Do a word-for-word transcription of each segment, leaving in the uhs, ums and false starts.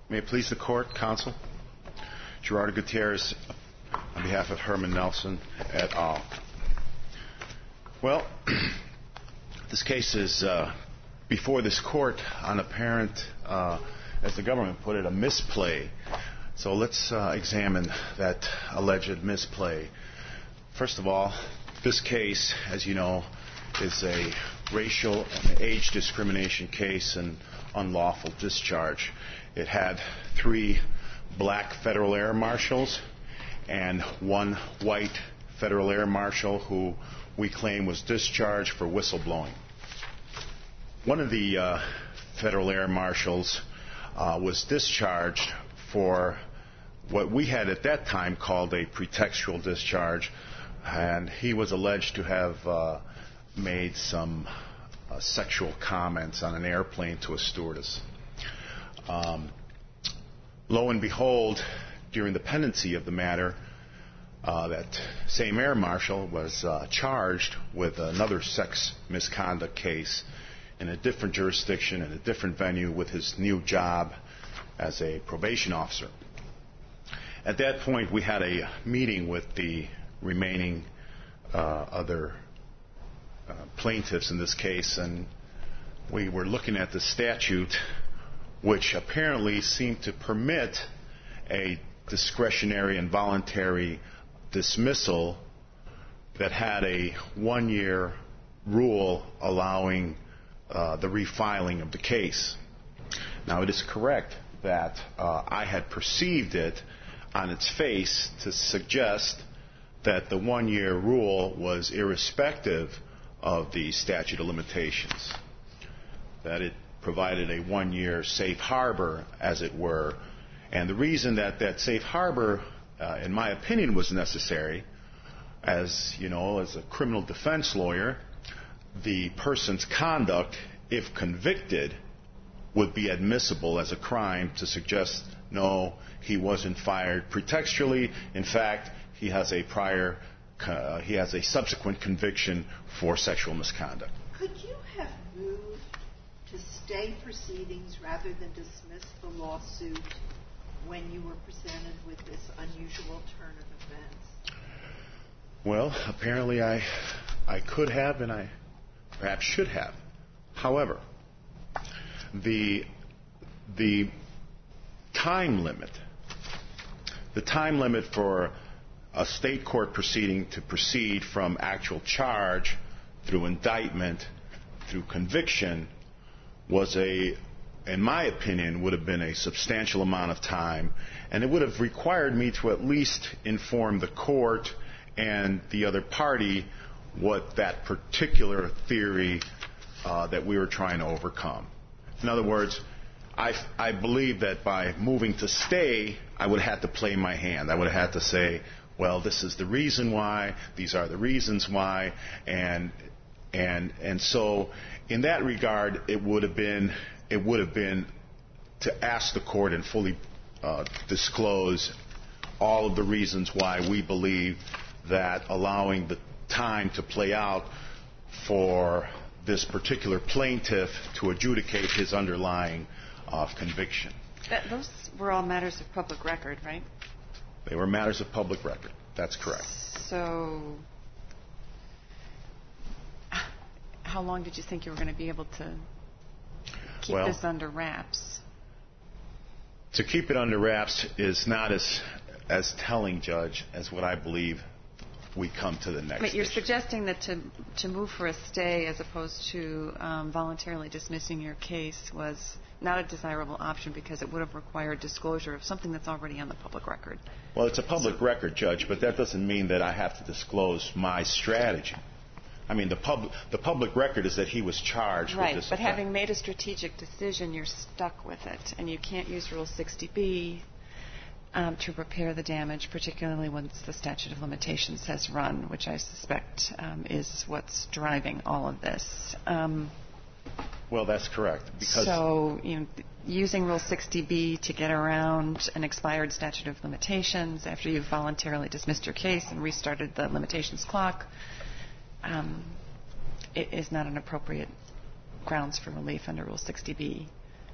May it please the Court, Counsel. Gerardo Gutierrez on behalf of Herman Nelson et al. Well, this case is uh, before this Court on apparent, uh, as the government put it, a misplay. So let's uh, examine that alleged misplay. First of all, this case, as you know, is a racial and age discrimination case and unlawful discharge. It had three black federal air marshals and one white federal air marshal who we claim was discharged for whistleblowing. One of the uh, federal air marshals uh, was discharged for what we had at that time called a pretextual discharge, and he was alleged to have uh, made some uh, sexual comments on an airplane to a stewardess. Um, lo and behold, during the pendency of the matter, uh, that same air marshal was uh, charged with another sex misconduct case in a different jurisdiction, in a different venue, with his new job as a probation officer. At that point, we had a meeting with the remaining uh, other uh, plaintiffs in this case, and we were looking at the statute, which apparently seemed to permit a discretionary and voluntary dismissal that had a one-year rule allowing uh, the refiling of the case. Now, it is correct that uh, I had perceived it on its face to suggest that the one-year rule was irrespective of the statute of limitations, that it provided a one-year safe harbor, as it were. And the reason that that safe harbor, uh, in my opinion, was necessary, as you know, as a criminal defense lawyer, the person's conduct, if convicted, would be admissible as a crime to suggest, no, he wasn't fired pretextually. In fact, he has a prior, uh, he has a subsequent conviction for sexual misconduct. Could you have moved to stay proceedings rather than dismiss the lawsuit when you were presented with this unusual turn of events? Well, apparently I, I could have, and I perhaps should have. However, the the time limit, the time limit for a state court proceeding to proceed from actual charge through indictment through conviction was a, in my opinion, would have been a substantial amount of time, and it would have required me to at least inform the court and the other party what that particular theory uh, that we were trying to overcome. In other words, I, I believe that by moving to stay, I would have had to play my hand. I would have had to say, well, this is the reason why, these are the reasons why, and and and so in that regard, it would have been it would have been to ask the court and fully uh, disclose all of the reasons why we believe that allowing the time to play out for this particular plaintiff to adjudicate his underlying uh, conviction. That, those were all matters of public record, right? They were matters of public record. That's correct. So how long did you think you were going to be able to keep well, this under wraps? To keep it under wraps is not as as telling, Judge, as what I believe we come to the next But you're issue. suggesting that to to move for a stay as opposed to um, voluntarily dismissing your case was not a desirable option because it would have required disclosure of something that's already on the public record. Well, it's a public so, record, Judge, but that doesn't mean that I have to disclose my strategy. I mean, the, pub, the public record is that he was charged right, with this. Right, but effect. having made a strategic decision, you're stuck with it, and you can't use Rule sixty B um, to repair the damage, particularly once the statute of limitations has run, which I suspect um, is what's driving all of this. Um, well, that's correct. Because so, you know, using Rule sixty B to get around an expired statute of limitations after you've voluntarily dismissed your case and restarted the limitations clock um, it is not an appropriate grounds for relief under Rule sixty B.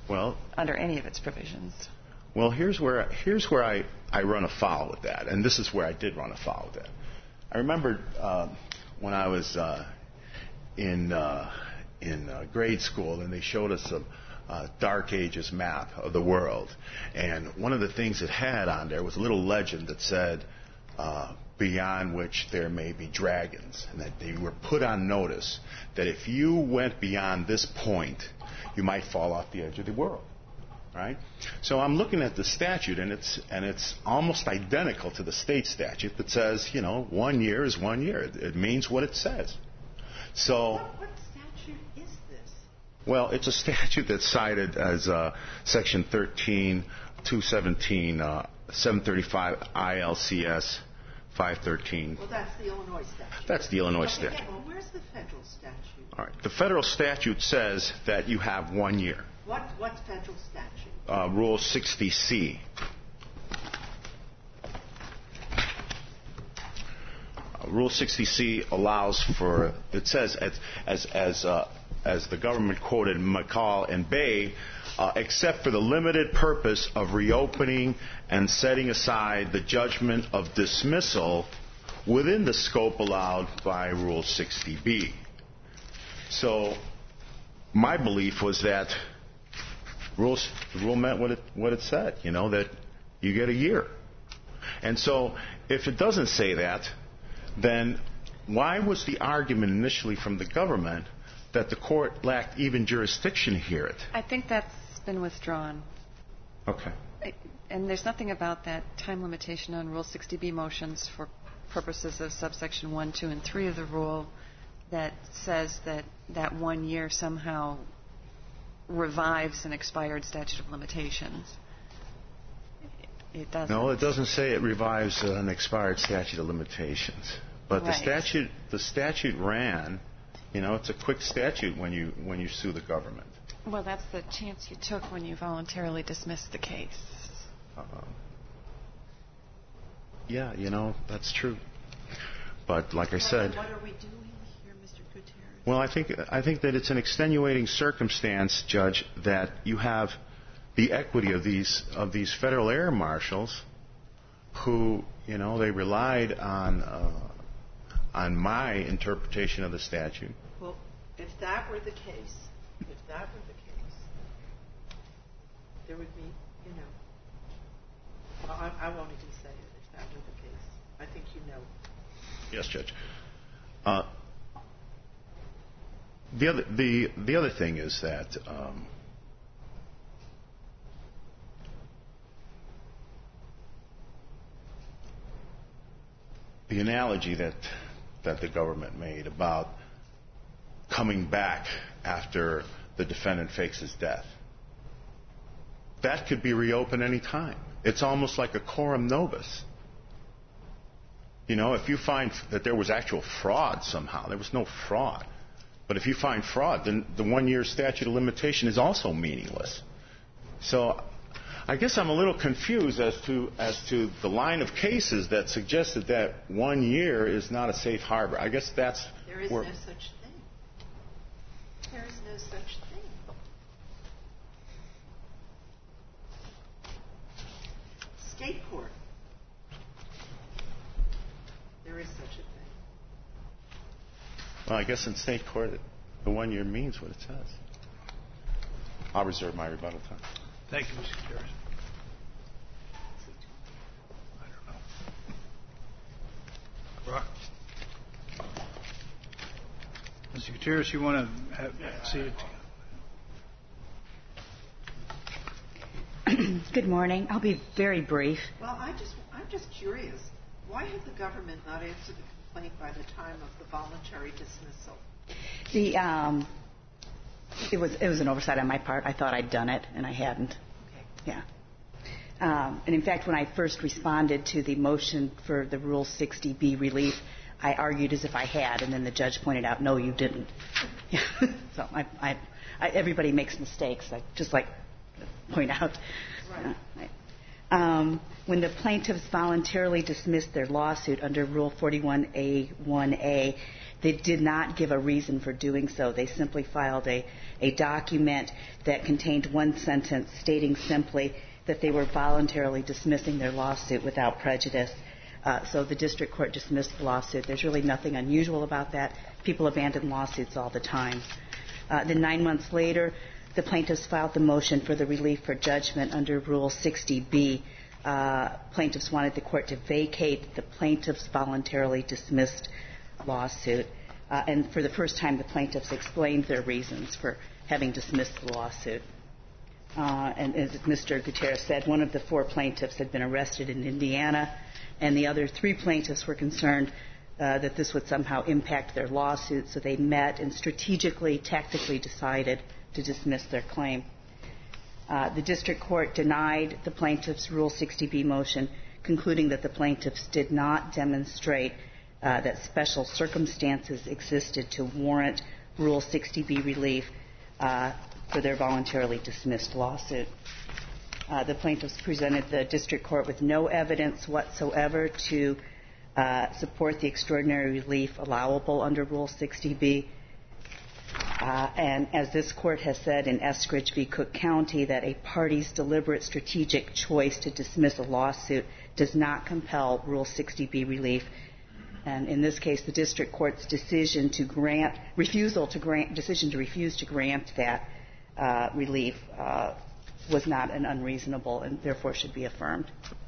Well, under any of its provisions. Well, here's where here's where I, I run afoul with that, and this is where I did run afoul with that. I remember uh, when I was uh, in uh, in uh, grade school, and they showed us a uh, Dark Ages map of the world, and one of the things it had on there was a little legend that said, uh, "Beyond which there may be dragons," and that they were put on notice that if you went beyond this point, you might fall off the edge of the world. Right? So I'm looking at the statute, and it's and it's almost identical to the state statute that says, you know, one year is one year. It, it means what it says. So. What, what statute is this? Well, it's a statute that's cited as uh, Section thirteen two seventeen, uh, seven thirty-five I L C S five thirteen. Well, that's the Illinois statute. That's the Illinois okay, statute. Yeah, well, where's the federal statute? All right. The federal statute says that you have one year. What what federal statute? Uh, Rule sixty C. Uh, Rule sixty C allows for, it says, as as as, uh, as the government quoted McCall and Bay, uh, except for the limited purpose of reopening and setting aside the judgment of dismissal within the scope allowed by Rule sixty B. So my belief was that Rules, the rule meant what it, what it said, you know, that you get a year. And so if it doesn't say that, then why was the argument initially from the government that the court lacked even jurisdiction to hear it? I think that's been withdrawn. Okay. And there's nothing about that time limitation on Rule sixty B motions for purposes of subsection one, two, and three of the rule that says that that one year somehow revives an expired statute of limitations. It doesn't. No, it doesn't say it revives an expired statute of limitations. But right. the statute, the statute ran. You know, it's a quick statute when you when you sue the government. Well, that's the chance you took when you voluntarily dismissed the case. Uh, yeah, you know, that's true. But like I said. What are we doing here, Mister Gutierrez? Well, I think I think that it's an extenuating circumstance, Judge, that you have the equity of these of these federal air marshals, who, you know, they relied on uh, on my interpretation of the statute. Well, if that were the case, if that were the case, there would be, you know, well, I, I won't even say it. If that were the case, I think you know. Yes, Judge. Uh, The other, the, the other thing is that um, the analogy that that the government made about coming back after the defendant fakes his death, that could be reopened any time. It's almost like a coram nobis. You know, if you find that there was actual fraud somehow, there was no fraud. But if you find fraud, then the one-year statute of limitation is also meaningless. So I guess I'm a little confused as to as to the line of cases that suggested that one year is not a safe harbor. I guess that's There is where, no such thing. There is no such thing. State court. There is such a thing. Well, I guess in state court, the one year means what it says. I'll reserve my rebuttal time. Thank you, Mister Gutierrez. I don't know. Brock? Mister Gutierrez, you want to have, see it? Good morning. I'll be very brief. Well, I just, I'm just curious. Why had the government not answered the complaint by the time of the voluntary dismissal? The um, it was it was an oversight on my part. I thought I'd done it, and I hadn't. Okay. Yeah. Um, and in fact, when I first responded to the motion for the Rule sixty B relief, I argued as if I had, and then the judge pointed out, no, you didn't. So I, I, I, everybody makes mistakes. I just like to point out. Right. Um, when the plaintiffs voluntarily dismissed their lawsuit under Rule forty-one A one A, they did not give a reason for doing so. They simply filed a, a document that contained one sentence stating simply that they were voluntarily dismissing their lawsuit without prejudice. Uh, so the district court dismissed the lawsuit. There's really nothing unusual about that. People abandon lawsuits all the time. Uh, then nine months later, the plaintiffs filed the motion for the relief for judgment under Rule sixty B. Uh, plaintiffs wanted the court to vacate the plaintiffs' voluntarily dismissed lawsuit. Uh, and for the first time, the plaintiffs explained their reasons for having dismissed the lawsuit. Uh, and as Mister Gutierrez said, one of the four plaintiffs had been arrested in Indiana, and the other three plaintiffs were concerned uh, that this would somehow impact their lawsuit, so they met and strategically, tactically decided to dismiss their claim. Uh, the district court denied the plaintiffs' Rule sixty B motion, concluding that the plaintiffs did not demonstrate uh, that special circumstances existed to warrant Rule sixty B relief uh, for their voluntarily dismissed lawsuit. Uh, the plaintiffs presented the district court with no evidence whatsoever to uh, support the extraordinary relief allowable under Rule sixty B. Uh, and as this court has said in Eskridge v. Cook County, that a party's deliberate strategic choice to dismiss a lawsuit does not compel Rule sixty B relief. And in this case, the district court's decision to grant, refusal to grant, decision to refuse to grant that uh, relief uh, was not an unreasonable and therefore should be affirmed.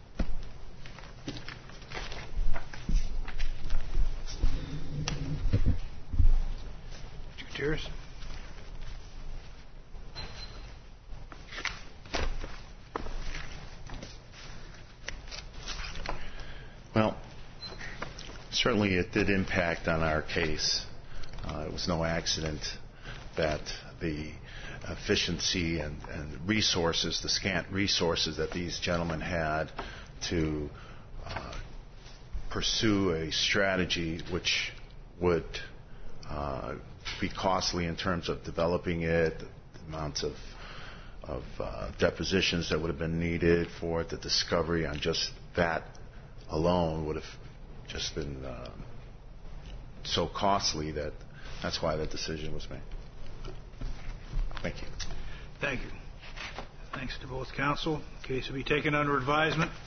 Mister Gutierrez. Well, certainly it did impact on our case. Uh, it was no accident that the efficiency and, and resources, the scant resources that these gentlemen had to uh, pursue a strategy which would uh, be costly in terms of developing it, the amounts of, of uh, depositions that would have been needed for it, the discovery on just that alone would have just been uh, so costly that that's why that decision was made. Thank you. Thank you. Thanks to both counsel. The case will be taken under advisement.